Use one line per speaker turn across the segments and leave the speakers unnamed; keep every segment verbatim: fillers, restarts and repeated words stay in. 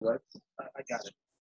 Right? I, I got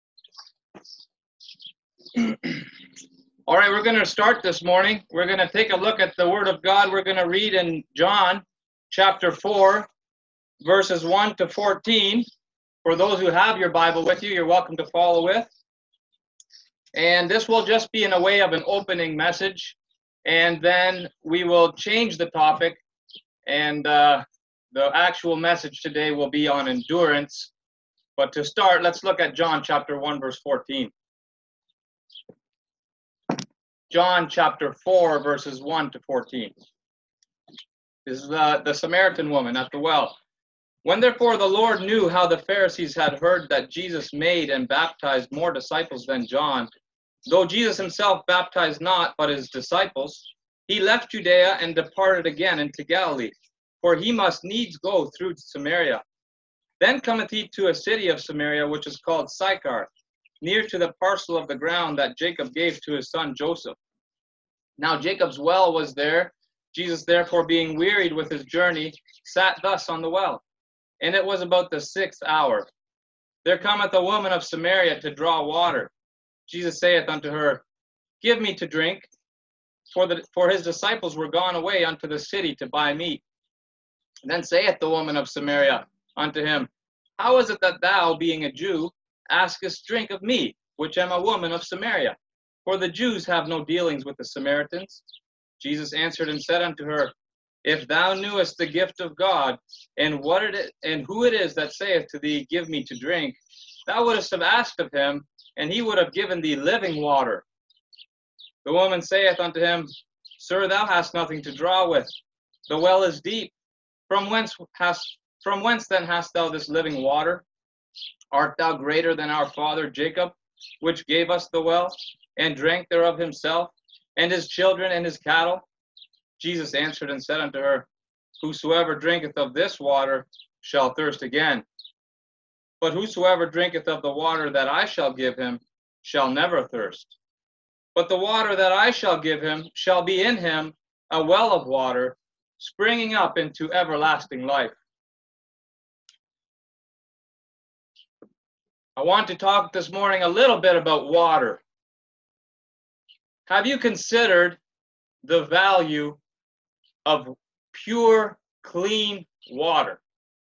it. All right, we're going to start this morning. We're going to take a look at the Word of God. We're going to read in John chapter four, verses one to fourteen. For those who have your Bible with you, you're welcome to follow with. And this will just be in a way of an opening message. And then we will change the topic. And uh, the actual message today will be on endurance. But to start, let's look at John chapter one, verse fourteen. John chapter four, verses one to fourteen. This is the, the Samaritan woman at the well. When therefore the Lord knew how the Pharisees had heard that Jesus made and baptized more disciples than John, though Jesus himself baptized not, but his disciples, he left Judea and departed again into Galilee, for he must needs go through Samaria. Then cometh he to a city of Samaria, which is called Sychar, near to the parcel of the ground that Jacob gave to his son Joseph. Now Jacob's well was there. Jesus, therefore, being wearied with his journey, sat thus on the well. And it was about the sixth hour. There cometh a woman of Samaria to draw water. Jesus saith unto her, Give me to drink. For, the, for his disciples were gone away unto the city to buy meat. Then saith the woman of Samaria unto him, How is it that thou, being a Jew, askest drink of me, which am a woman of Samaria? For the Jews have no dealings with the Samaritans. Jesus answered and said unto her, If thou knewest the gift of God, and what it is, and who it is that saith to thee, Give me to drink, thou wouldst have asked of him, and he would have given thee living water. The woman saith unto him, Sir, thou hast nothing to draw with. The well is deep. From whence hast from whence then hast thou this living water? Art thou greater than our father Jacob, which gave us the well, and drank thereof himself, and his children and his cattle? Jesus answered and said unto her, Whosoever drinketh of this water shall thirst again. But whosoever drinketh of the water that I shall give him shall never thirst. But the water that I shall give him shall be in him a well of water, springing up into everlasting life. I want to talk this morning a little bit about water. Have you considered the value of pure, clean water?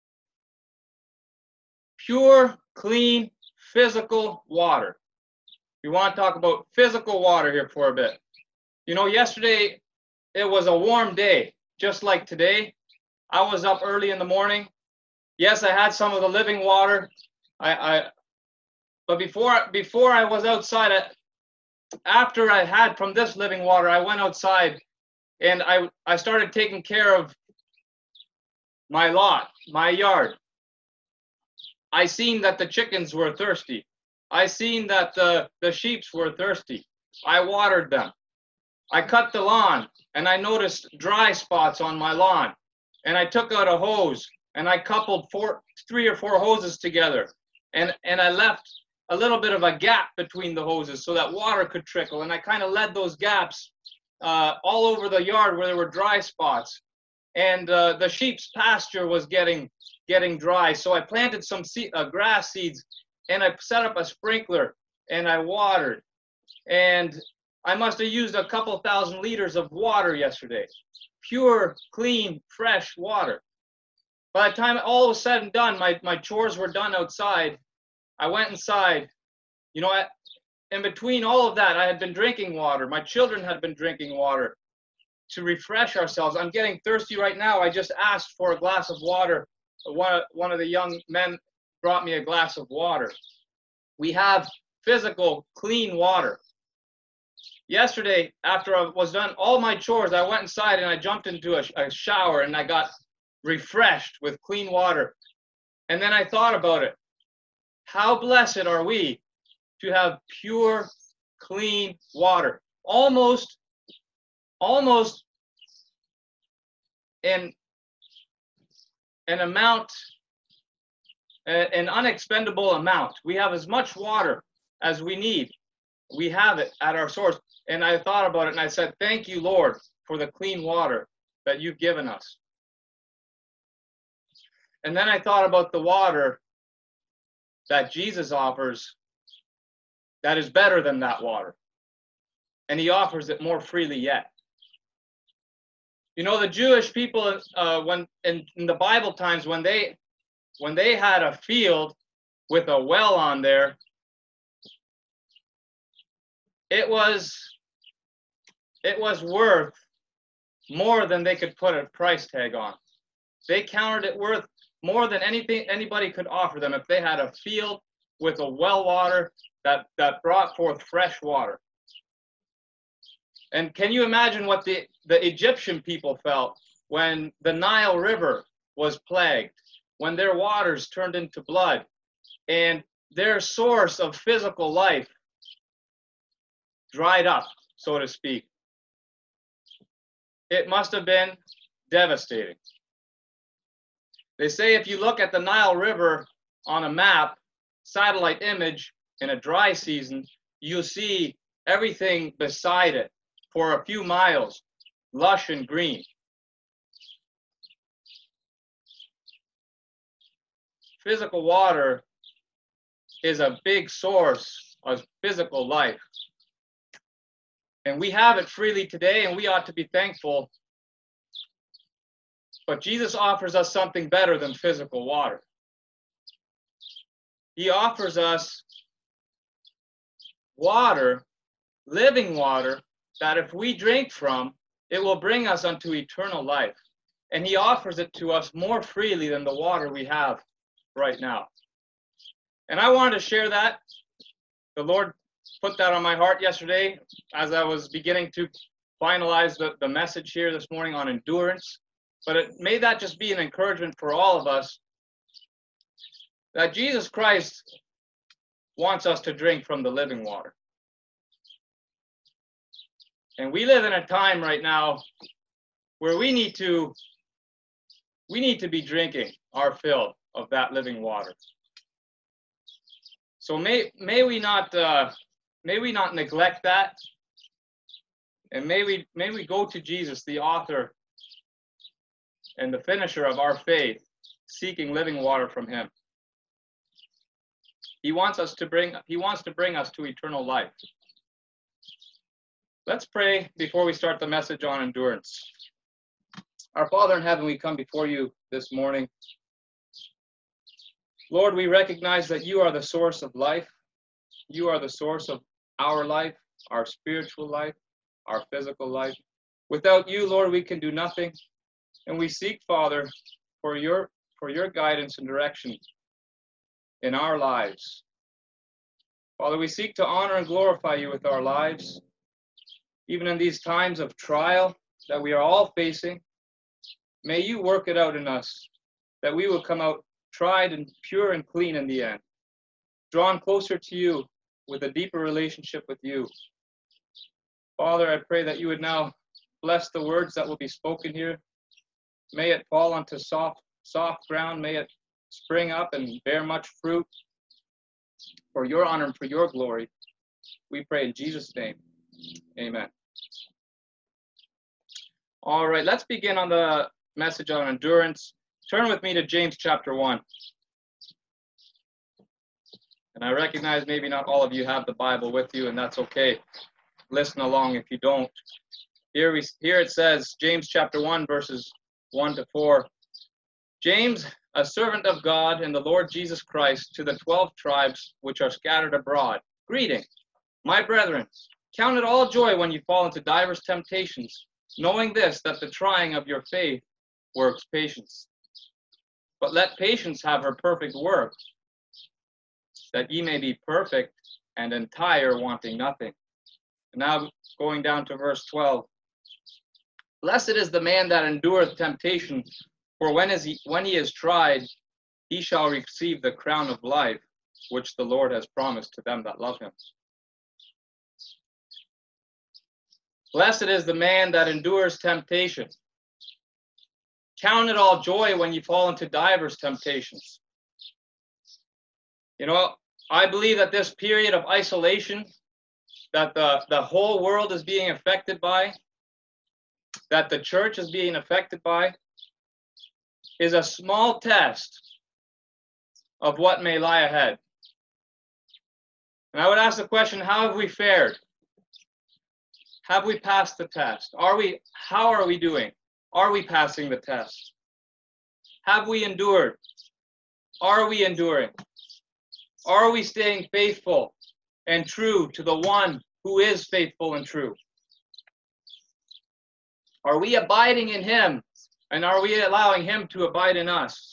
Pure, clean, physical water. We want to talk about physical water here for a bit. You know, yesterday it was a warm day, just like today. I was up early in the morning. Yes, I had some of the living water. I, I but before before I was outside, I, after I had from this living water, I went outside and I I started taking care of my lot, my yard. I seen that the chickens were thirsty. I seen that the, the sheep were thirsty. I watered them. I cut the lawn, and I noticed dry spots on my lawn. And I took out a hose, and I coupled four, three or four hoses together. And, and I left a little bit of a gap between the hoses so that water could trickle. And I kind of led those gaps uh, all over the yard where there were dry spots. And uh, the sheep's pasture was getting getting dry. So I planted some seed, uh, grass seeds, and I set up a sprinkler, and I watered. And I must have used a couple thousand liters of water yesterday. Pure, clean, fresh water. By the time all was said and done, my, my chores were done outside. I went inside. You know, I, in between all of that, I had been drinking water. My children had been drinking water to refresh ourselves. I'm getting thirsty right now. I just asked for a glass of water. One, one of the young men brought me a glass of water. We have physical, clean water. Yesterday, after I was done all my chores, I went inside and I jumped into a, a shower and I got refreshed with clean water. And then I thought about it. How blessed are we to have pure, clean water. Almost, almost in an amount, an unexpendable amount. We have as much water as we need. We have it at our source. And I thought about it and I said, thank you, Lord, for the clean water that you've given us. And then I thought about the water that Jesus offers that is better than that water. And he offers it more freely yet. You know, the Jewish people, uh, when in, in the Bible times, when they when they had a field with a well on there, it was it was worth more than they could put a price tag on. They counted it worth more than anything anybody could offer them if they had a field with a well water that, that brought forth fresh water. And can you imagine what the, the Egyptian people felt when the Nile River was plagued, when their waters turned into blood, and their source of physical life dried up, so to speak? It must have been devastating. They say if you look at the Nile River on a map, satellite image, in a dry season, you'll see everything beside it for a few miles, lush and green. Physical water is a big source of physical life. And we have it freely today, and we ought to be thankful. But Jesus offers us something better than physical water. He offers us water, living water, that if we drink from, it will bring us unto eternal life. And he offers it to us more freely than the water we have right now. And I wanted to share that. The Lord put that on my heart yesterday as I was beginning to finalize the, the message here this morning on endurance. But it may that just be an encouragement for all of us, that Jesus Christ wants us to drink from the living water. And we live in a time right now where we need to we need to be drinking our fill of that living water. So may may we not uh, may we not neglect that, and may we may we go to Jesus, the author and the finisher of our faith, seeking living water from him. He wants us to bring he wants to bring us to eternal life. Let's pray before we start the message on endurance. Our Father in heaven, we come before you this morning. Lord, we recognize that you are the source of life. You are the source of our life, our spiritual life, our physical life. Without you, Lord, we can do nothing. And we seek, Father, for your for your guidance and direction in our lives. Father, we seek to honor and glorify you with our lives, even in these times of trial that we are all facing. May you work it out in us, that we will come out tried and pure and clean in the end, drawn closer to you with a deeper relationship with you. Father, I pray that you would now bless the words that will be spoken here. May it fall onto soft, soft ground. May it spring up and bear much fruit for your honor and for your glory. We pray in Jesus' name. Amen. All right, let's begin on the message on endurance. Turn with me to James chapter one. And I recognize maybe not all of you have the Bible with you, and that's okay. Listen along if you don't. Here we here it says, James chapter one, verses one to four. James, a servant of God and the Lord Jesus Christ, to the twelve tribes which are scattered abroad, greeting. My brethren, count it all joy when you fall into divers temptations, knowing this, that the trying of your faith works patience. But let patience have her perfect work, that ye may be perfect and entire, wanting nothing. And now going down to verse twelve. Blessed is the man that endureth temptation, for when is he when he is tried, he shall receive the crown of life, which the Lord has promised to them that love him. Blessed is the man that endures temptation. Count it all joy when you fall into divers temptations. You know, I believe that this period of isolation that the, the whole world is being affected by, that the church is being affected by, is a small test of what may lie ahead. And I would ask the question, how have we fared? Have we passed the test? Are we, how are we doing? Are we passing the test? Have we endured? Are we enduring? Are we staying faithful and true to the one who is faithful and true? Are we abiding in him, and are we allowing him to abide in us?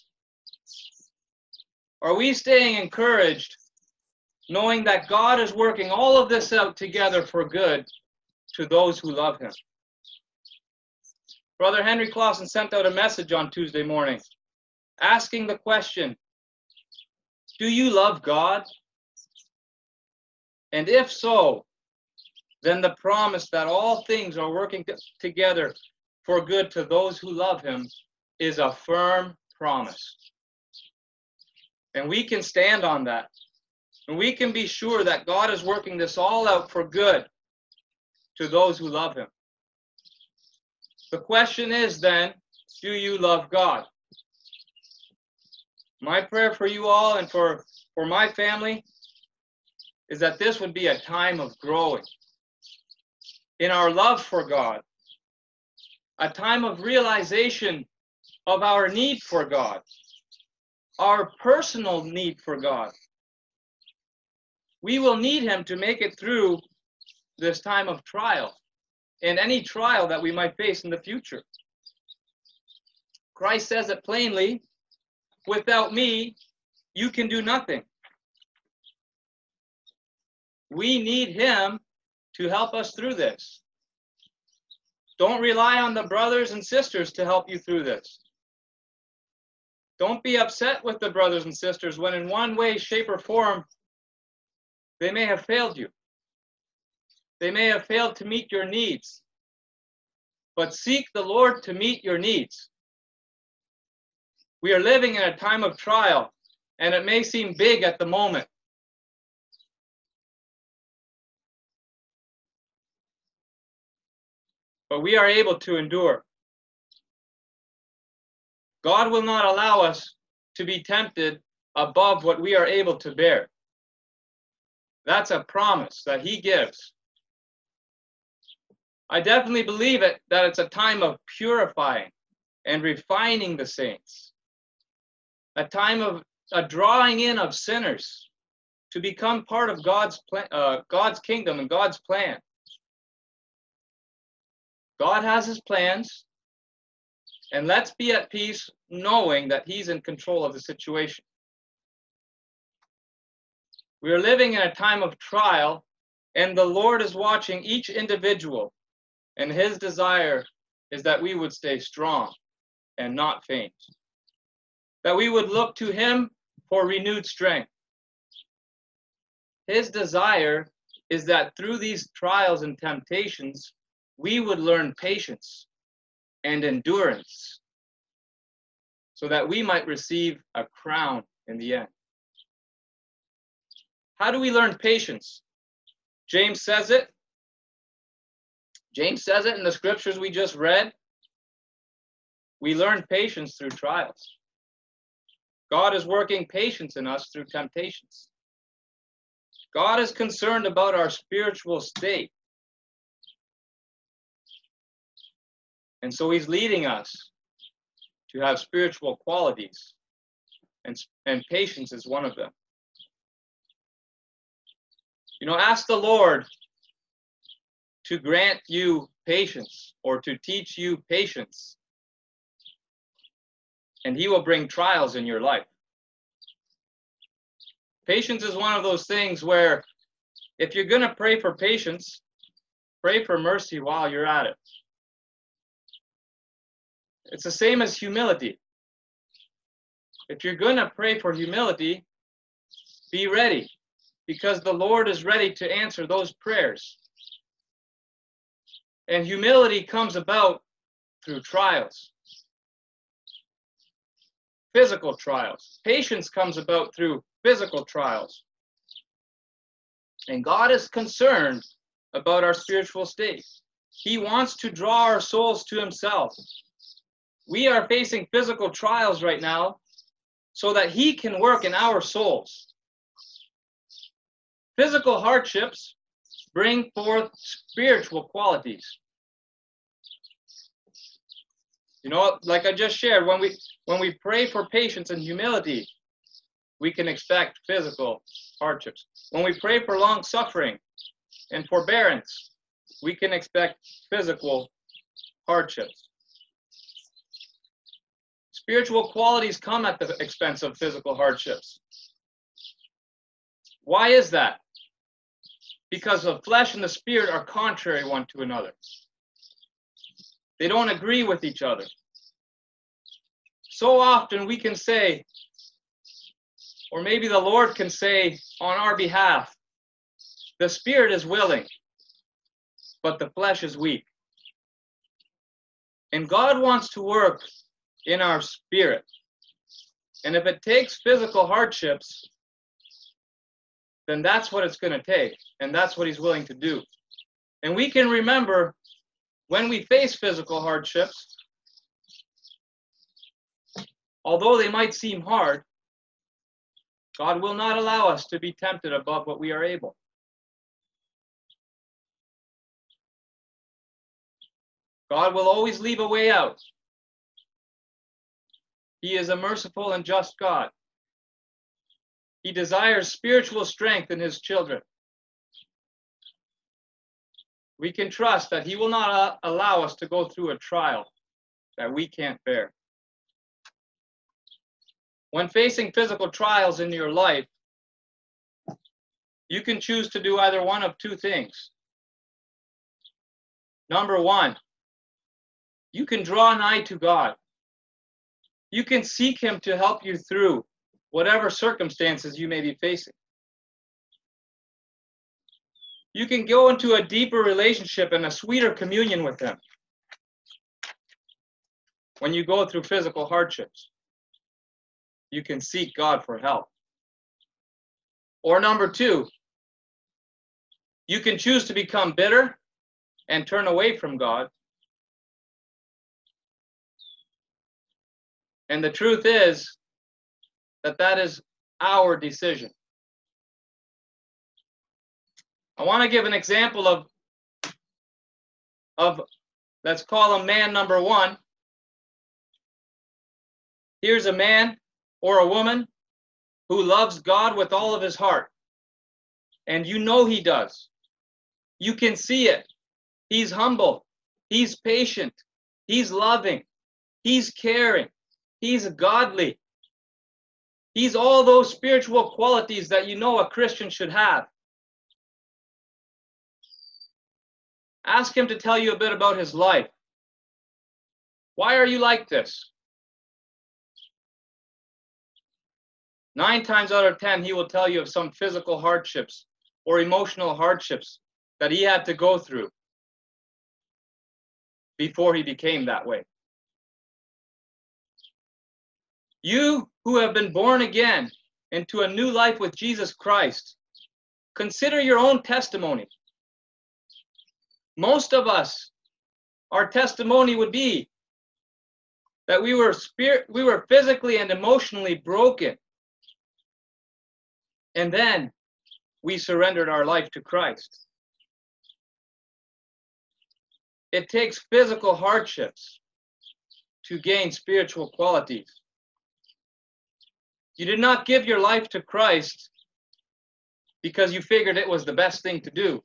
Are we staying encouraged, knowing that God is working all of this out together for good to those who love him? Brother Henry Clausen sent out a message on Tuesday morning asking the question, do you love God? And if so, then the promise that all things are working t- together for good to those who love him is a firm promise. And we can stand on that. And we can be sure that God is working this all out for good to those who love him. The question is then, do you love God? My prayer for you all and for, for my family is that this would be a time of growing in our love for God, a time of realization of our need for God, our personal need for God. We will need him to make it through this time of trial and any trial that we might face in the future. Christ says it plainly, without me, you can do nothing. We need him to help us through this. Don't rely on the brothers and sisters to help you through this. Don't be upset with the brothers and sisters when in one way, shape, or form, they may have failed you. They may have failed to meet your needs. But seek the Lord to meet your needs. We are living in a time of trial, and it may seem big at the moment. But we are able to endure. God will not allow us to be tempted above what we are able to bear. That's a promise that he gives. I definitely believe it, that it's a time of purifying and refining the saints. A time of a drawing in of sinners to become part of God's plan, uh, God's kingdom and God's plan. God has his plans, and let's be at peace knowing that he's in control of the situation. We are living in a time of trial, and the Lord is watching each individual, and his desire is that we would stay strong and not faint. That we would look to him for renewed strength. His desire is that through these trials and temptations, we would learn patience and endurance so that we might receive a crown in the end. How do we learn patience? James says it. James says it in the scriptures we just read. We learn patience through trials. God is working patience in us through temptations. God is concerned about our spiritual state. And so he's leading us to have spiritual qualities, and, and patience is one of them. You know, ask the Lord to grant you patience or to teach you patience, and he will bring trials in your life. Patience is one of those things where if you're going to pray for patience, pray for mercy while you're at it. It's the same as humility. If you're going to pray for humility, be ready, because the Lord is ready to answer those prayers. And humility comes about through trials, physical trials. Patience comes about through physical trials. And God is concerned about our spiritual state. He wants to draw our souls to himself. We are facing physical trials right now so that he can work in our souls. Physical hardships bring forth spiritual qualities. You know, like I just shared, when we when we pray for patience and humility, we can expect physical hardships. When we pray for long suffering and forbearance, we can expect physical hardships. Spiritual qualities come at the expense of physical hardships. Why is that? Because the flesh and the spirit are contrary one to another. They don't agree with each other. So often we can say, or maybe the Lord can say on our behalf, the spirit is willing, but the flesh is weak. And God wants to work in our spirit. And if it takes physical hardships, then that's what it's going to take. And that's what he's willing to do. And we can remember when we face physical hardships, although they might seem hard, God will not allow us to be tempted above what we are able. God will always leave a way out. He is a merciful and just God. He desires spiritual strength in his children. We can trust that he will not uh, allow us to go through a trial that we can't bear. When facing physical trials in your life, you can choose to do either one of two things. Number one, you can draw nigh to God. You can seek him to help you through whatever circumstances you may be facing. You can go into a deeper relationship and a sweeter communion with him when you go through physical hardships. You can seek God for help. Or number two, you can choose to become bitter and turn away from God. And the truth is that that is our decision. I want to give an example of, of, let's call him man number one. Here's a man or a woman who loves God with all of his heart. And you know he does. You can see it. He's humble. He's patient. He's loving. He's caring. He's godly. He's all those spiritual qualities that you know a Christian should have. Ask him to tell you a bit about his life. Why are you like this? Nine times out of ten, he will tell you of some physical hardships or emotional hardships that he had to go through before he became that way. You who have been born again into a new life with Jesus Christ, consider your own testimony. Most of us, our testimony would be that we were spirit, we were physically and emotionally broken. And then we surrendered our life to Christ. It takes physical hardships to gain spiritual qualities. You did not give your life to Christ because you figured it was the best thing to do.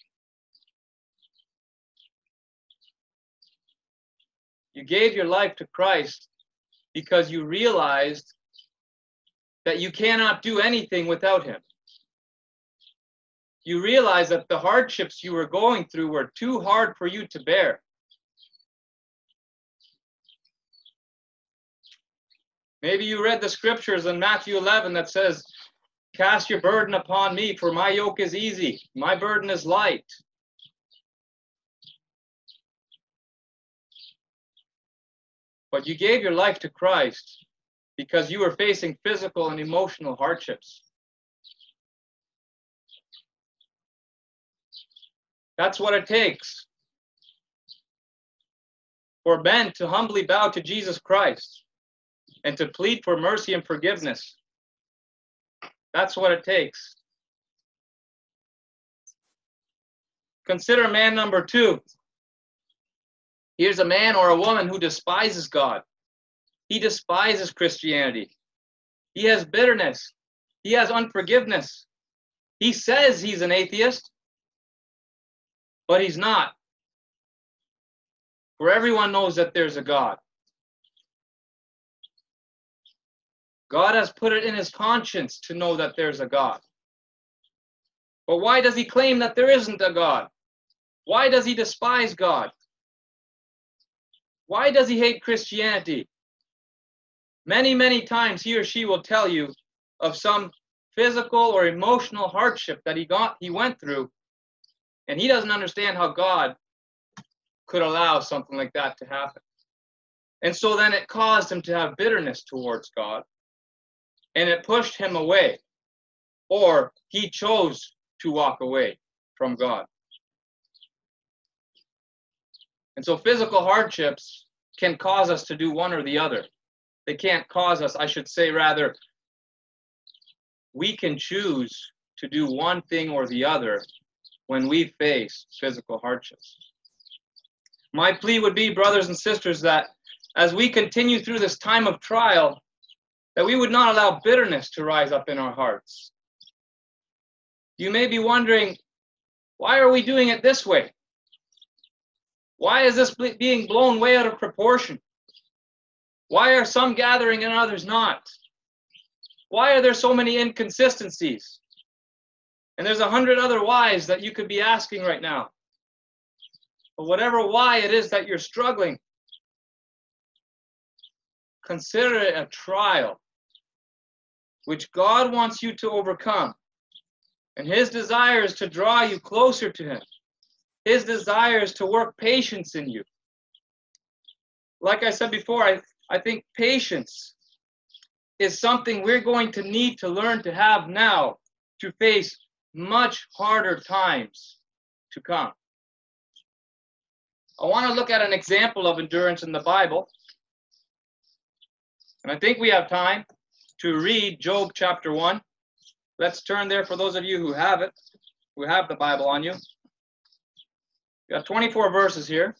You gave your life to Christ because you realized that you cannot do anything without him. You realized that the hardships you were going through were too hard for you to bear. Maybe you read the scriptures in Matthew eleven that says, "Cast your burden upon me, for my yoke is easy, my burden is light." But you gave your life to Christ because you were facing physical and emotional hardships. That's what it takes for men to humbly bow to Jesus Christ and to plead for mercy and forgiveness. That's what it takes. Consider man number two. Here's a man or a woman who despises God. He despises Christianity. He has bitterness. He has unforgiveness. He says he's an atheist, but he's not. For everyone knows that there's a God. God has put it in his conscience to know that there's a God. But why does he claim that there isn't a God? Why does he despise God? Why does he hate Christianity? Many, many times he or she will tell you of some physical or emotional hardship that he got, he went through, and he doesn't understand how God could allow something like that to happen. And so then it caused him to have bitterness towards God, and it pushed him away, or he chose to walk away from God. And so physical hardships can cause us to do one or the other. They can't cause us, I should say rather, we can choose to do one thing or the other when we face physical hardships. My plea would be, brothers and sisters, that as we continue through this time of trial, that we would not allow bitterness to rise up in our hearts. You may be wondering, why are we doing it this way? Why is this being blown way out of proportion? Why are some gathering and others not? Why are there so many inconsistencies? And there's a hundred other whys that you could be asking right now. But whatever why it is that you're struggling, consider it a trial which God wants you to overcome. And his desire is to draw you closer to him. His desire is to work patience in you. Like I said before, I, I think patience is something we're going to need to learn to have now to face much harder times to come. I want to look at an example of endurance in the Bible. And I think we have time to read Job chapter one. Let's turn there for those of you who have it, who have the Bible on you. We got twenty-four verses here.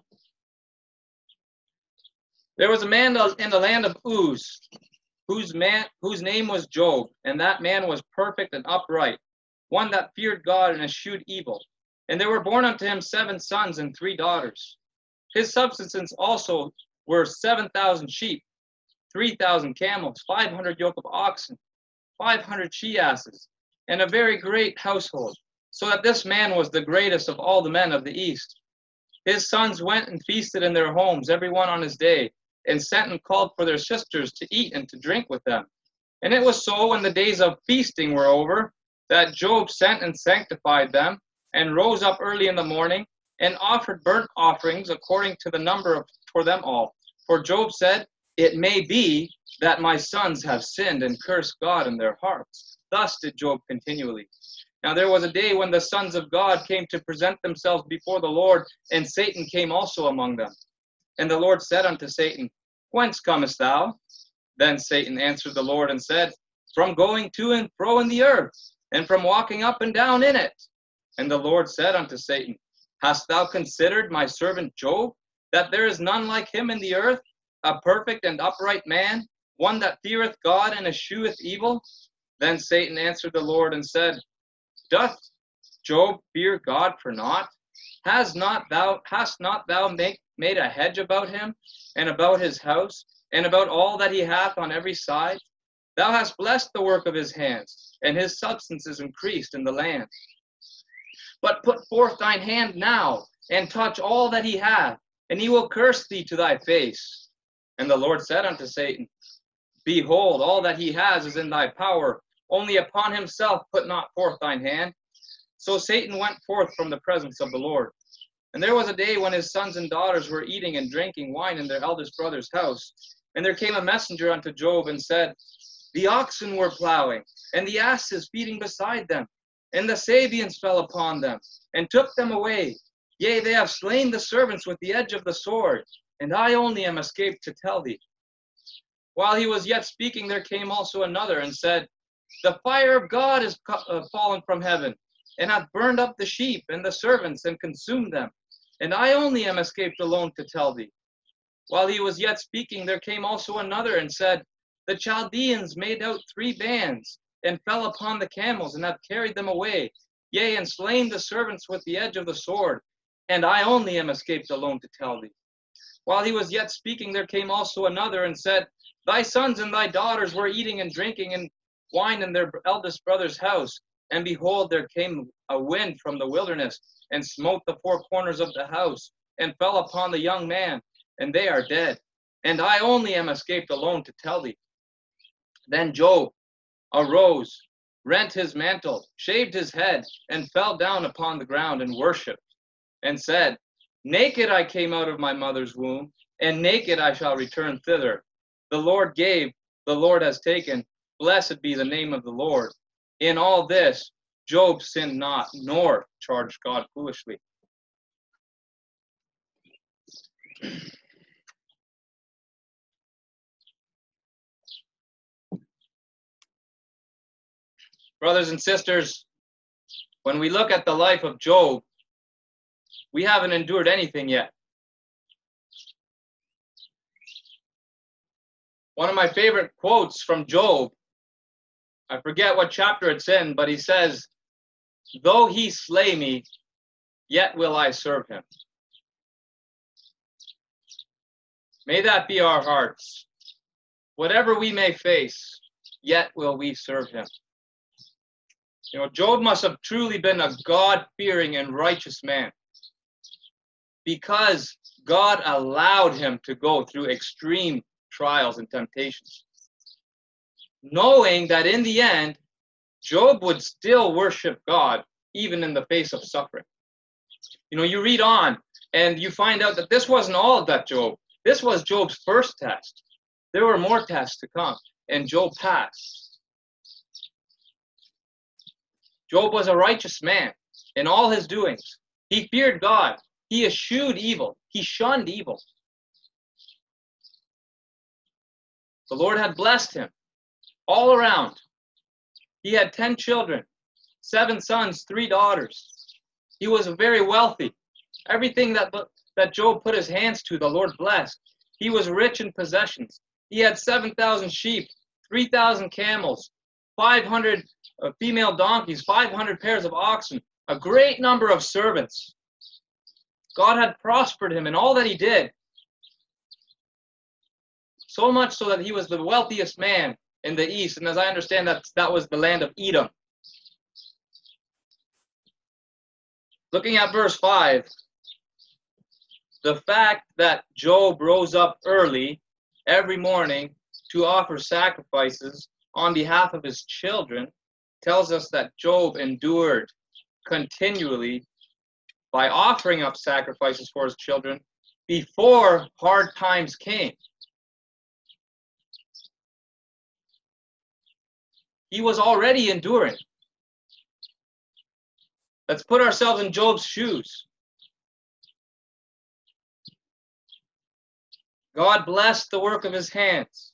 There was a man in the land of Uz, whose man, whose name was Job, and that man was perfect and upright, one that feared God and eschewed evil. And there were born unto him seven sons and three daughters. His subsistence also were seven thousand sheep, three thousand camels, five hundred yoke of oxen, five hundred she-asses, and a very great household, so that this man was the greatest of all the men of the east. His sons went and feasted in their homes, every one on his day, and sent and called for their sisters to eat and to drink with them. And it was so, when the days of feasting were over, that Job sent and sanctified them, and rose up early in the morning, and offered burnt offerings according to the number of, for them all. For Job said, "It may be that my sons have sinned and cursed God in their hearts." Thus did Job continually. Now there was a day when the sons of God came to present themselves before the Lord, and Satan came also among them. And the Lord said unto Satan, "Whence comest thou?" Then Satan answered the Lord and said, "From going to and fro in the earth, and from walking up and down in it." And the Lord said unto Satan, "Hast thou considered my servant Job, that there is none like him in the earth, a perfect and upright man, one that feareth God and escheweth evil?" Then Satan answered the Lord and said, "Doth Job fear God for naught? Has not thou, hast not thou make, made a hedge about him, and about his house, and about all that he hath on every side? Thou hast blessed the work of his hands, and his substance is increased in the land. But put forth thine hand now, and touch all that he hath, and he will curse thee to thy face." And the Lord said unto Satan, "Behold, all that he has is in thy power, only upon himself put not forth thine hand." So Satan went forth from the presence of the Lord. And there was a day when his sons and daughters were eating and drinking wine in their eldest brother's house. And there came a messenger unto Job and said, "The oxen were plowing, and the asses feeding beside them, and the Sabeans fell upon them, and took them away. Yea, they have slain the servants with the edge of the sword, and I only am escaped to tell thee." While he was yet speaking, there came also another and said, "The fire of God is fallen from heaven, and hath burned up the sheep and the servants, and consumed them. And I only am escaped alone to tell thee. While he was yet speaking, there came also another, and said, The Chaldeans made out three bands, and fell upon the camels, and have carried them away, yea, and slain the servants with the edge of the sword. And I only am escaped alone to tell thee. While he was yet speaking, there came also another, and said, Thy sons and thy daughters were eating and drinking and wine in their eldest brother's house. And behold, there came a wind from the wilderness, and smote the four corners of the house, and fell upon the young man, and they are dead. And I only am escaped alone to tell thee. Then Job arose, rent his mantle, shaved his head, and fell down upon the ground, and worshipped, and said, Naked I came out of my mother's womb, and naked I shall return thither. The Lord gave, the Lord has taken. Blessed be the name of the Lord. In all this, Job sinned not, nor charged God foolishly. Brothers and sisters, when we look at the life of Job, we haven't endured anything yet. One of my favorite quotes from Job, I forget what chapter it's in, but he says, Though he slay me, yet will I serve him. May that be our hearts. Whatever we may face, yet will we serve him. You know, Job must have truly been a God-fearing and righteous man, because God allowed him to go through extreme trials and temptations, knowing that in the end, Job would still worship God, even in the face of suffering. You know, you read on, and you find out that this wasn't all of that Job. This was Job's first test. There were more tests to come, and Job passed. Job was a righteous man in all his doings. He feared God. He eschewed evil. He shunned evil. The Lord had blessed him all around. He had ten children, seven sons, three daughters. He was very wealthy. Everything that, that Job put his hands to, the Lord blessed. He was rich in possessions. He had seven thousand sheep, three thousand camels, five hundred uh, female donkeys, five hundred pairs of oxen, a great number of servants. God had prospered him in all that he did. So much so that he was the wealthiest man in the east. And as I understand, that, that was the land of Edom. Looking at verse five, the fact that Job rose up early every morning to offer sacrifices on behalf of his children tells us that Job endured continually by offering up sacrifices for his children before hard times came. He was already enduring. Let's put ourselves in Job's shoes. God blessed the work of his hands,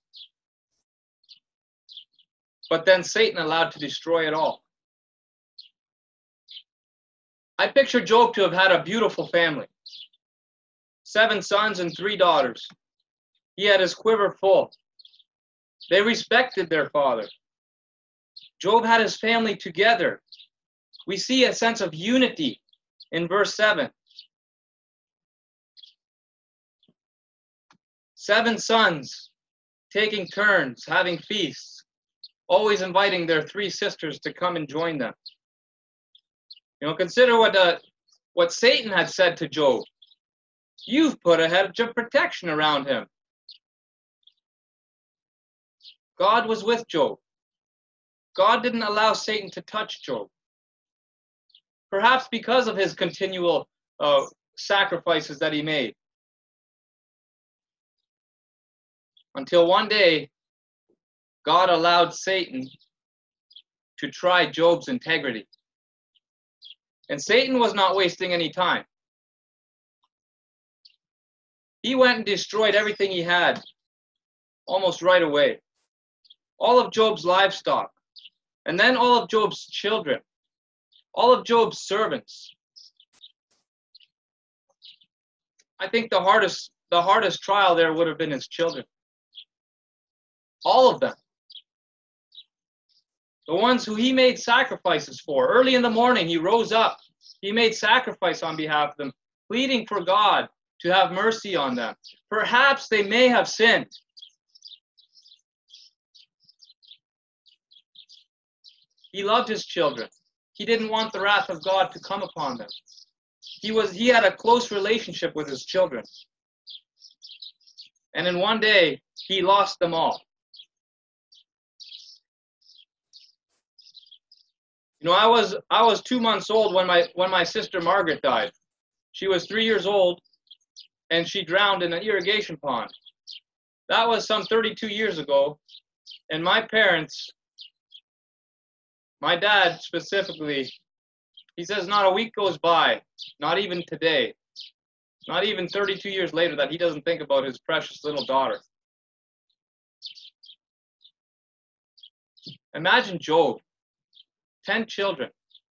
but then Satan allowed to destroy it all. I picture Job to have had a beautiful family. Seven sons and three daughters. He had his quiver full. They respected their father. Job had his family together. We see a sense of unity in verse seven. Seven sons taking turns, having feasts, always inviting their three sisters to come and join them. You know, consider what uh, what Satan had said to Job. You've put a hedge of protection around him. God was with Job. God didn't allow Satan to touch Job. Perhaps because of his continual uh, sacrifices that he made. Until one day, God allowed Satan to try Job's integrity. And Satan was not wasting any time. He went and destroyed everything he had almost right away. All of Job's livestock, and then all of Job's children. All of Job's servants. I think the hardest, the hardest trial there would have been his children. All of them. The ones who he made sacrifices for. Early in the morning, he rose up. He made sacrifice on behalf of them, pleading for God to have mercy on them. Perhaps they may have sinned. He loved his children. He didn't want the wrath of God to come upon them. He was he had a close relationship with his children. And in one day, he lost them all. You know, I was I was two months old when my when my sister Margaret died. She was three years old, and she drowned in an irrigation pond. That was some thirty-two years ago, and my parents, my dad specifically, he says not a week goes by, not even today, not even thirty-two years later, that he doesn't think about his precious little daughter. Imagine Job, ten children.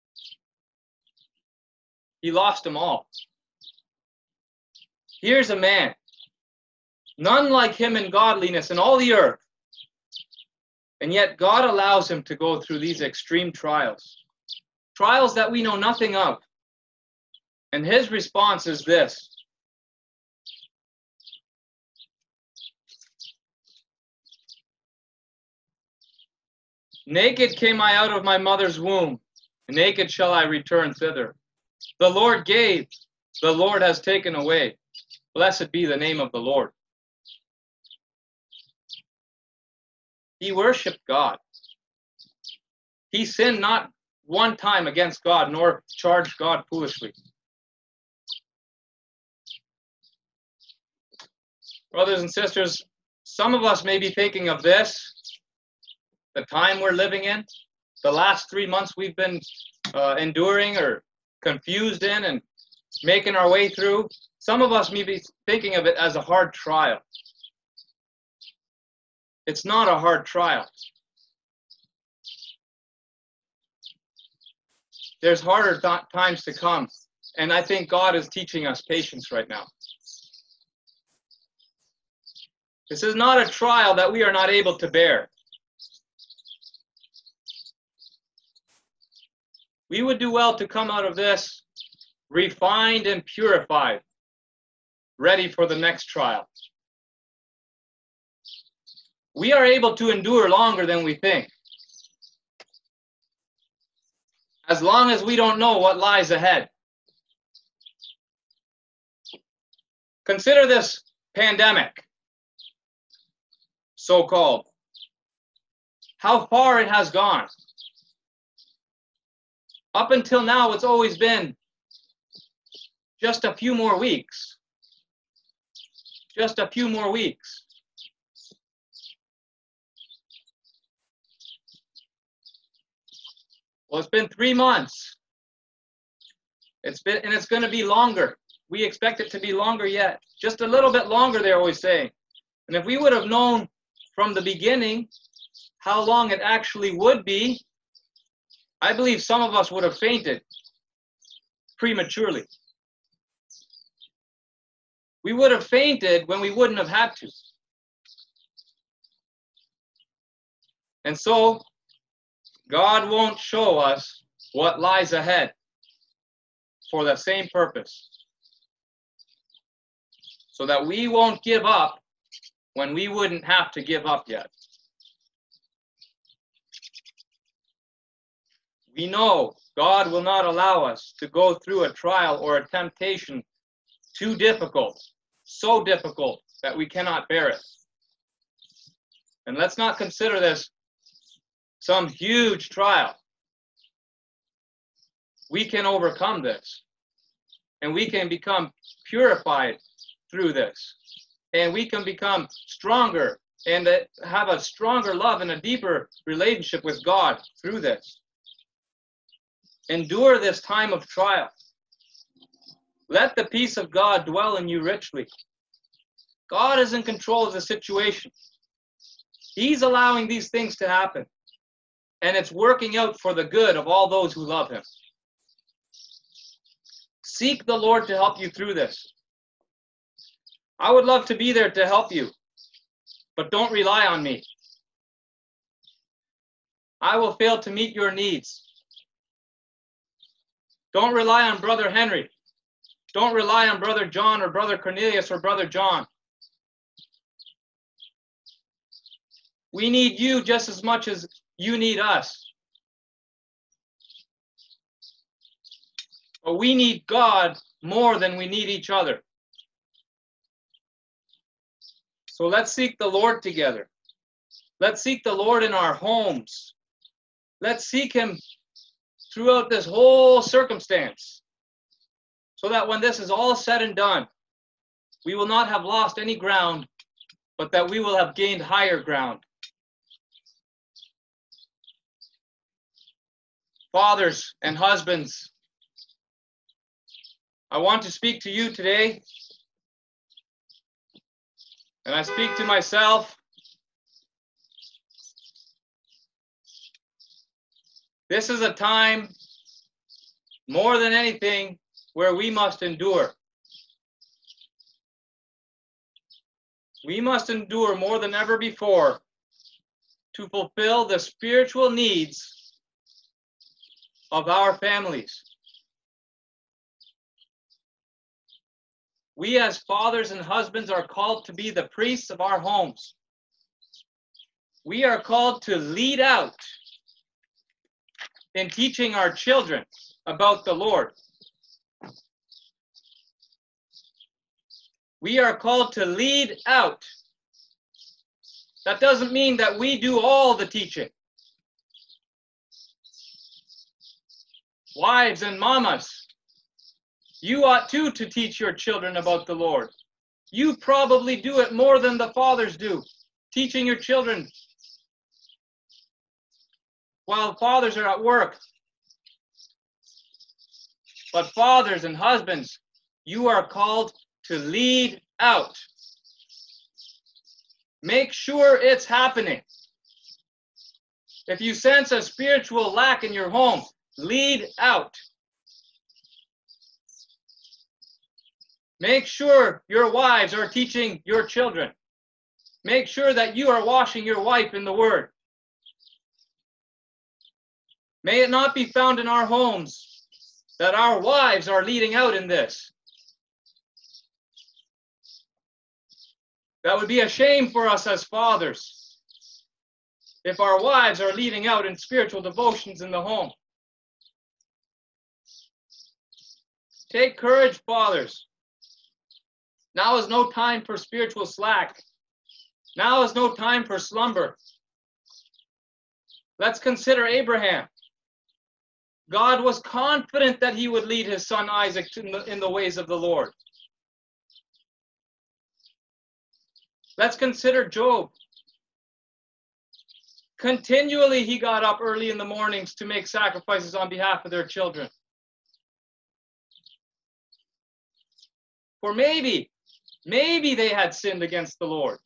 He lost them all. Here's a man, none like him in godliness in all the earth. And yet God allows him to go through these extreme trials. Trials that we know nothing of. And his response is this. Naked came I out of my mother's womb, and naked shall I return thither. The Lord gave, the Lord has taken away. Blessed be the name of the Lord. He worshiped God. He sinned not one time against God, nor charged God foolishly. Brothers and sisters, some of us may be thinking of this, the time we're living in, the last three months we've been uh, enduring or confused in and making our way through. Some of us may be thinking of it as a hard trial. It's not a hard trial. There's harder th- times to come, and I think God is teaching us patience right now. This is not a trial that we are not able to bear. We would do well to come out of this refined and purified, ready for the next trial. We are able to endure longer than we think, as long as we don't know what lies ahead. Consider this pandemic, so-called, how far it has gone. Up until now, it's always been just a few more weeks. Just a few more weeks. Well, it's been three months. It's been, and it's going to be longer. We expect it to be longer yet. Just a little bit longer, they're always saying. And if we would have known from the beginning how long it actually would be, I believe some of us would have fainted prematurely. We would have fainted when we wouldn't have had to. And so, God won't show us what lies ahead for the same purpose, so that we won't give up when we wouldn't have to give up yet. We know God will not allow us to go through a trial or a temptation too difficult, so difficult that we cannot bear it. And let's not consider this some huge trial. We can overcome this, and we can become purified through this, and we can become stronger and have a stronger love and a deeper relationship with God through this. Endure this time of trial. Let the peace of God dwell in you richly. God is in control of the situation. He's allowing these things to happen. And it's working out for the good of all those who love him. Seek the Lord to help you through this. I would love to be there to help you, but don't rely on me. I will fail to meet your needs. Don't rely on Brother Henry. Don't rely on Brother John or Brother Cornelius or Brother John. We need you just as much as you need us. But we need God more than we need each other. So let's seek the Lord together. Let's seek the Lord in our homes. Let's seek him throughout this whole circumstance, so that when this is all said and done, we will not have lost any ground, but that we will have gained higher ground. Fathers and husbands, I want to speak to you today, and I speak to myself. This is a time, more than anything, where we must endure. We must endure more than ever before to fulfill the spiritual needs of our families. We as fathers and husbands are called to be the priests of our homes. We are called to lead out in teaching our children about the Lord. We are called to lead out. That doesn't mean that we do all the teaching. Wives and mamas, you ought too to teach your children about the Lord. You probably do it more than the fathers do, teaching your children while fathers are at work. But fathers and husbands, you are called to lead out. Make sure it's happening. If you sense a spiritual lack in your home, lead out. Make sure your wives are teaching your children. Make sure that you are washing your wife in the Word. May it not be found in our homes that our wives are leading out in this. That would be a shame for us as fathers if our wives are leading out in spiritual devotions in the home. Take courage, fathers. Now is no time for spiritual slack. Now is no time for slumber. Let's consider Abraham. God was confident that he would lead his son Isaac in the, in the ways of the Lord. Let's consider Job. Continually he got up early in the mornings to make sacrifices on behalf of their children. For maybe, maybe they had sinned against the Lord.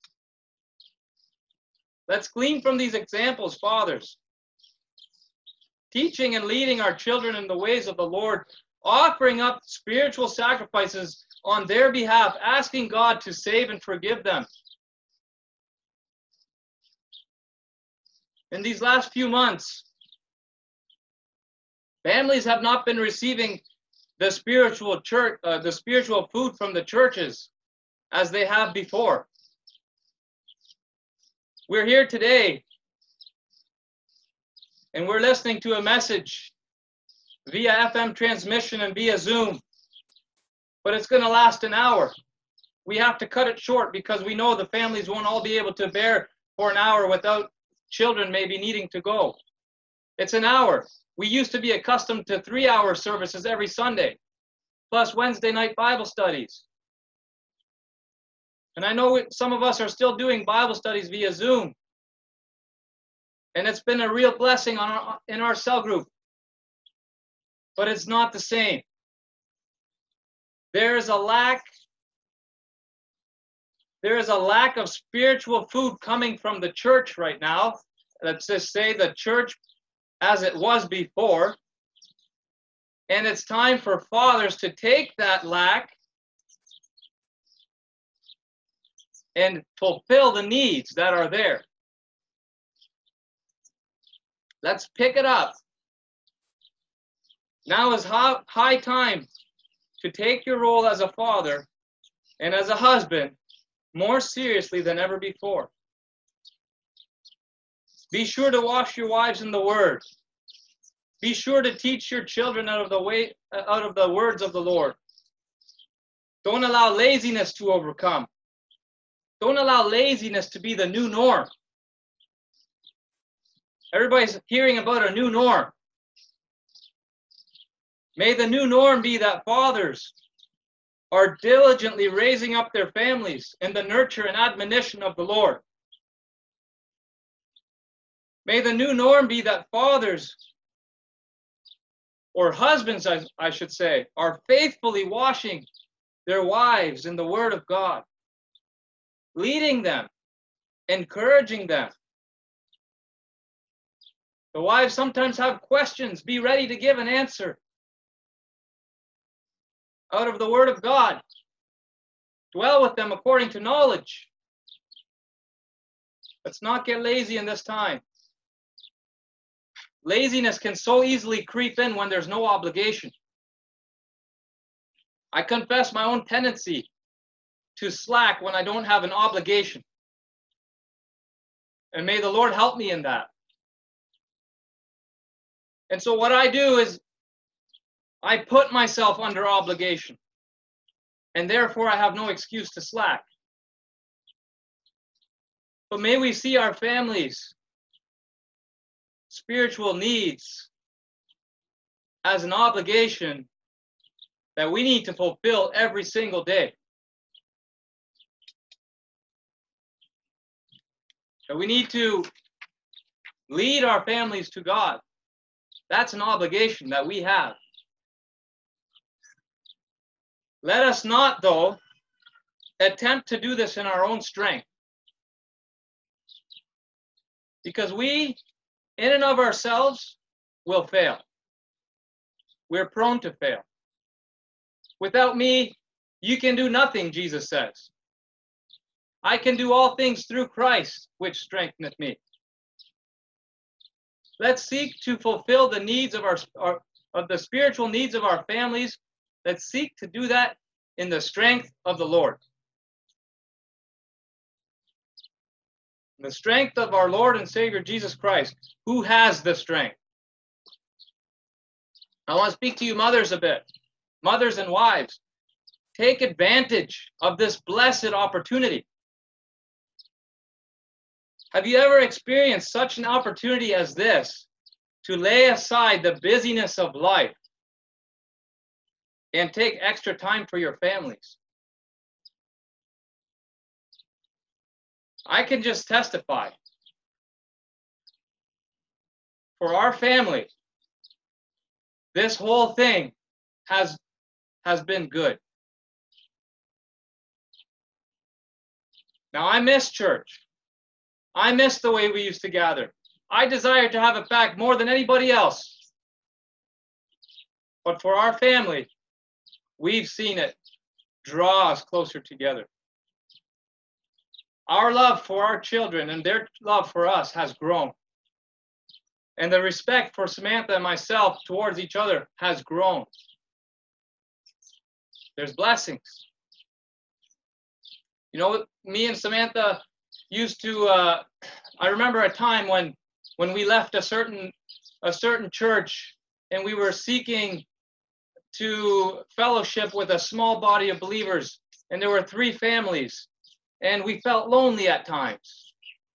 Let's glean from these examples, fathers. Teaching and leading our children in the ways of the Lord, offering up spiritual sacrifices on their behalf, asking God to save and forgive them. In these last few months, families have not been receiving the spiritual church, uh, the spiritual food from the churches as they have before. We're here today and we're listening to a message via F M transmission and via Zoom, but it's going to last an hour. We have to cut it short because we know the families won't all be able to bear for an hour without children maybe needing to go. It's an hour. We used to be accustomed to three-hour services every Sunday, plus Wednesday night Bible studies. And I know some of us are still doing Bible studies via Zoom. And it's been a real blessing on our, in our cell group. But it's not the same. There is a lack, there is a lack of spiritual food coming from the church right now. Let's just say the church as it was before. And it's time for fathers to take that lack and fulfill the needs that are there. Let's pick it up. Now is high, high time to take your role as a father and as a husband more seriously than ever before. Be sure to wash your wives in the word. Be sure to teach your children out of the way, out of the words of the Lord. Don't allow laziness to overcome. Don't allow laziness to be the new norm. Everybody's hearing about a new norm. May the new norm be that fathers are diligently raising up their families in the nurture and admonition of the Lord. May the new norm be that fathers, or husbands, I, I should say, are faithfully washing their wives in the Word of God, leading them, encouraging them. The wives sometimes have questions. Be ready to give an answer out of the Word of God. Dwell with them according to knowledge. Let's not get lazy in this time. Laziness can so easily creep in when there's no obligation. I confess my own tendency to slack when I don't have an obligation. And may the Lord help me in that. And so what I do is I put myself under obligation. And therefore I have no excuse to slack. But may we see our families' spiritual needs as an obligation that we need to fulfill every single day. That we need to lead our families to God. That's an obligation that we have. Let us not, though, attempt to do this in our own strength. Because we, in and of ourselves, will fail. We're prone to fail. Without me, you can do nothing, Jesus says. I can do all things through Christ, which strengtheneth me. Let's seek to fulfill the needs of our, our of the spiritual needs of our families. Let's seek to do that in the strength of the Lord. The strength of our Lord and Savior Jesus Christ, who has the strength. I want to speak to you mothers a bit. Mothers and wives, take advantage of this blessed opportunity. Have you ever experienced such an opportunity as this to lay aside the busyness of life and take extra time for your families? I can just testify. For our family, this whole thing has, has been good. Now, I miss church. I miss the way we used to gather. I desire to have it back more than anybody else. But for our family, we've seen it draw us closer together. Our love for our children and their love for us has grown. And the respect for Samantha and myself towards each other has grown. There's blessings. You know, me and Samantha used to, uh, I remember a time when, when we left a certain, a certain church and we were seeking to fellowship with a small body of believers, and there were three families, and we felt lonely at times.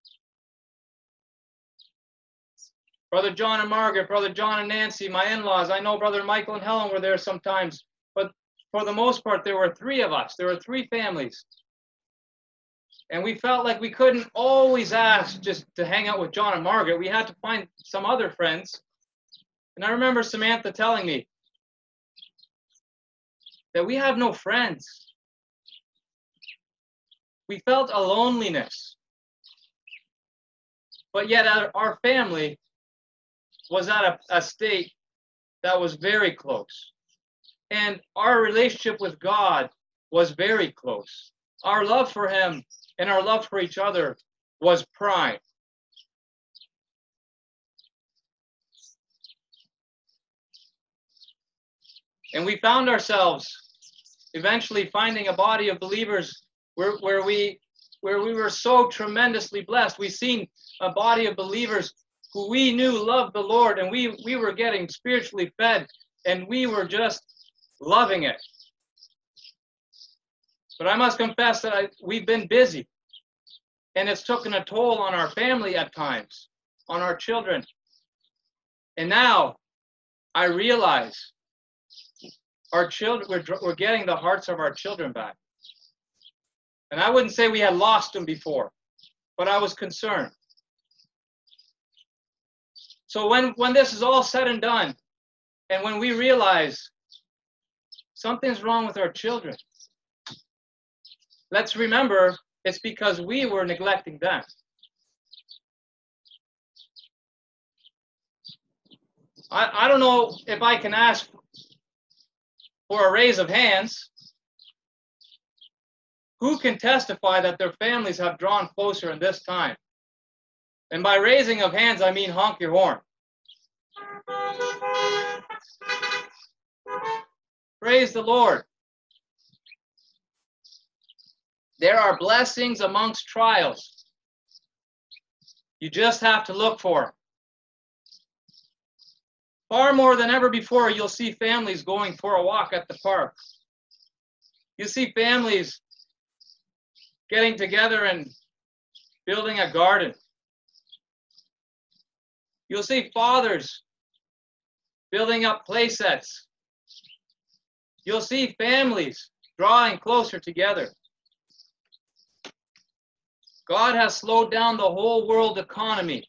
Brother John and Margaret, Brother John and Nancy, my in-laws, I know Brother Michael and Helen were there sometimes, but for the most part, there were three of us. There were three families. And we felt like we couldn't always ask just to hang out with John and Margaret. We had to find some other friends. And I remember Samantha telling me that we have no friends. We felt a loneliness. But yet our family was at a, a state that was very close. And our relationship with God was very close. Our love for him and our love for each other was prime. And we found ourselves eventually finding a body of believers where, where we where we were so tremendously blessed. We seen a body of believers who we knew loved the Lord, and we, we were getting spiritually fed, and we were just loving it. But I must confess that I, we've been busy, and it's taken a toll on our family at times, on our children. And now I realize our children, we're, we're getting the hearts of our children back. And I wouldn't say we had lost them before, but I was concerned. So when, when this is all said and done, and when we realize something's wrong with our children, let's remember it's because we were neglecting them. I, I don't know if I can ask for a raise of hands. Who can testify that their families have drawn closer in this time? And by raising of hands, I mean honk your horn. Praise the Lord. There are blessings amongst trials. You just have to look for them. Far more than ever before, you'll see families going for a walk at the park. You see families getting together and building a garden. You'll see fathers building up play sets. You'll see families drawing closer together. God has slowed down the whole world economy.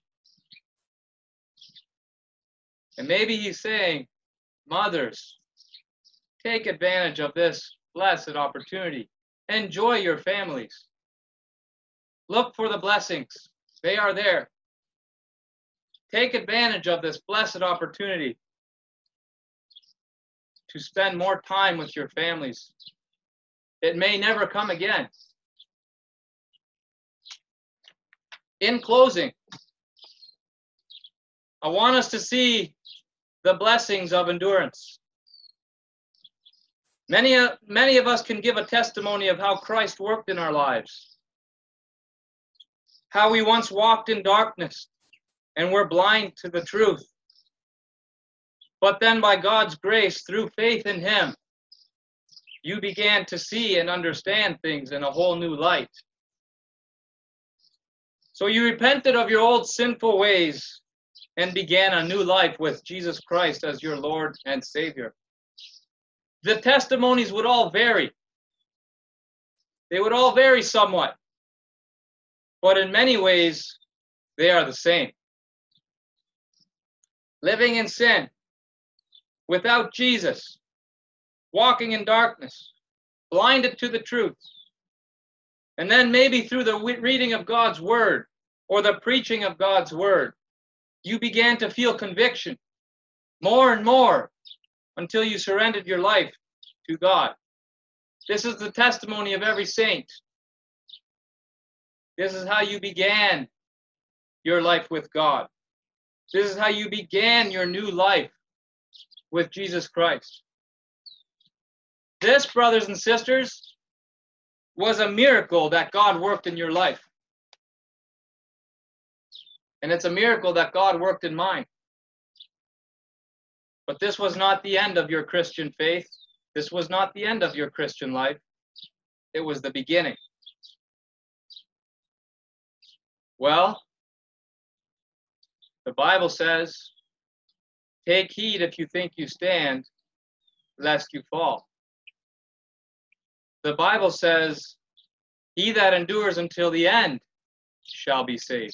And maybe he's saying, mothers, take advantage of this blessed opportunity. Enjoy your families. Look for the blessings. They are there. Take advantage of this blessed opportunity to spend more time with your families. It may never come again. In closing, I want us to see the blessings of endurance. Many, uh, many of us can give a testimony of how Christ worked in our lives. How we once walked in darkness and were blind to the truth. But then by God's grace, through faith in him, you began to see and understand things in a whole new light. So you repented of your old sinful ways and began a new life with Jesus Christ as your Lord and Savior. The testimonies would all vary. They would all vary somewhat. But in many ways, they are the same. Living in sin, without Jesus, walking in darkness, blinded to the truth. And then maybe through the reading of God's word or the preaching of God's word, you began to feel conviction more and more until you surrendered your life to God. This is the testimony of every saint. This is how you began your life with God. This is how you began your new life with Jesus Christ. This, brothers and sisters, was a miracle that God worked in your life. And it's a miracle that God worked in mine. But this was not the end of your Christian faith. This was not the end of your Christian life. It was the beginning. Well, the Bible says, take heed if you think you stand, lest you fall. The Bible says, he that endures until the end shall be saved.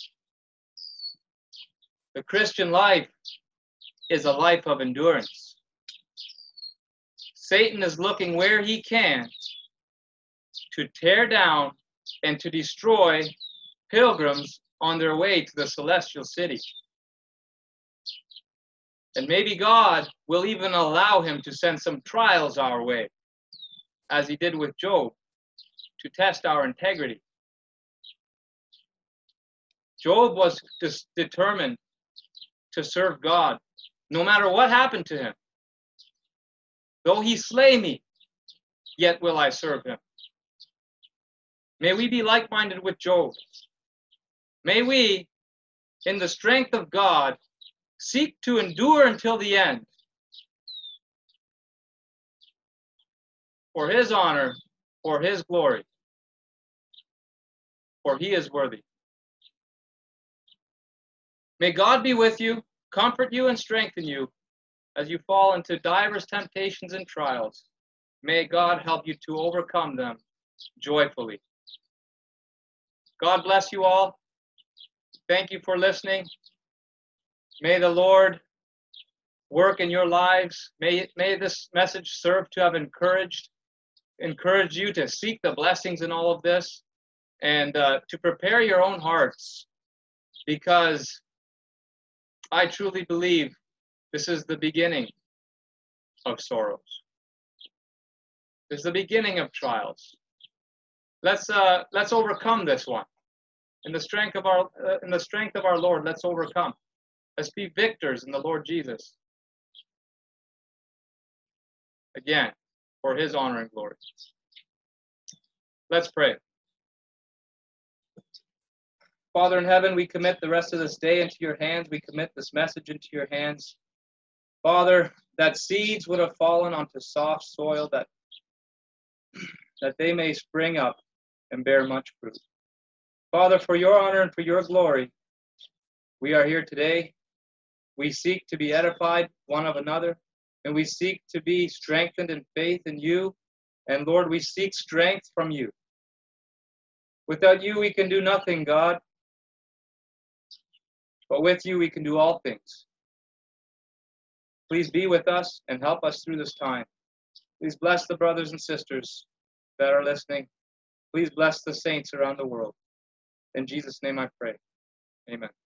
The Christian life is a life of endurance. Satan is looking where he can to tear down and to destroy pilgrims on their way to the celestial city. And maybe God will even allow him to send some trials our way, as he did with Job, to test our integrity. Job was dis- determined to serve God, no matter what happened to him. Though he slay me, yet will I serve him. May we be like-minded with Job. May we, in the strength of God, seek to endure until the end, for his honor, for his glory, for he is worthy. May God be with you, comfort you, and strengthen you as you fall into divers temptations and trials. May God help you to overcome them joyfully. God bless you all. Thank you for listening. May the Lord work in your lives. May, may this message serve to have encouraged, encouraged you to seek the blessings in all of this and uh, to prepare your own hearts, because I truly believe this is the beginning of sorrows. This is the beginning of trials. Let's uh, let's overcome this one. In the strength of our uh, in the strength of our Lord, let's overcome. Let's be victors in the Lord Jesus. Again, for his honor and glory. Let's pray. Father in heaven, we commit the rest of this day into your hands. We commit this message into your hands. Father, that seeds would have fallen onto soft soil, that, that they may spring up and bear much fruit. Father, for your honor and for your glory, we are here today. We seek to be edified one of another, and we seek to be strengthened in faith in you. And Lord, we seek strength from you. Without you, we can do nothing, God. But with you, we can do all things. Please be with us and help us through this time. Please bless the brothers and sisters that are listening. Please bless the saints around the world. In Jesus' name I pray. Amen.